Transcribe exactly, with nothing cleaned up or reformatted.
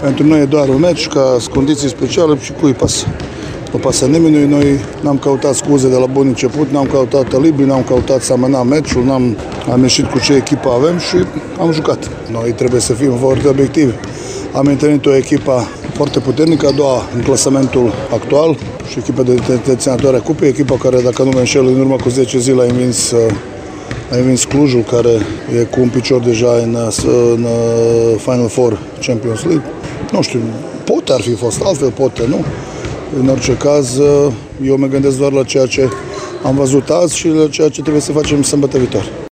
Pentru noi e doar un meci, ca condiții speciale și cui pasă. Nu pasă nimeni, noi n-am căutat scuze de la bun început, n-am căutat alibi, n-am căutat să amânăm meciul, n-am am ieșit cu ce echipă avem și am jucat. Noi trebuie să fim foarte obiectivi. Am întâlnit o echipă foarte puternică, a doua în clasamentul actual și echipa de deținătoare a cupei, echipa care, dacă nu mă înșel, în urmă cu zece zile a învins, a învins Clujul, care e cu un picior deja în, în Final Four Champions League. Nu știu, poate ar fi fost altfel, poate nu. În orice caz, eu mă gândesc doar la ceea ce am văzut azi și la ceea ce trebuie să facem sâmbătă viitoare.